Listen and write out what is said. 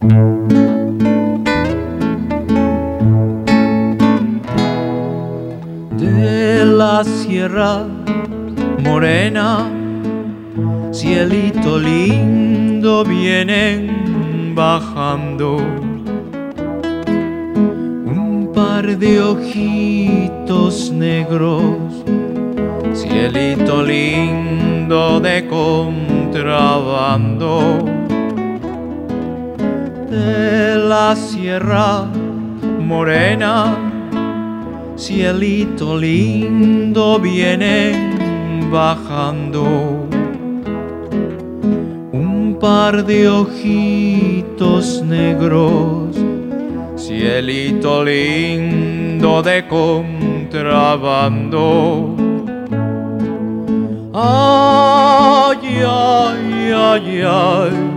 De la Sierra Morena, cielito lindo, vienen bajando un par de ojitos negros, cielito lindo de contrabando. De la Sierra Morena, cielito lindo, vienen bajando un par de ojitos negros, cielito lindo de contrabando. Ay, ay, ay, ay,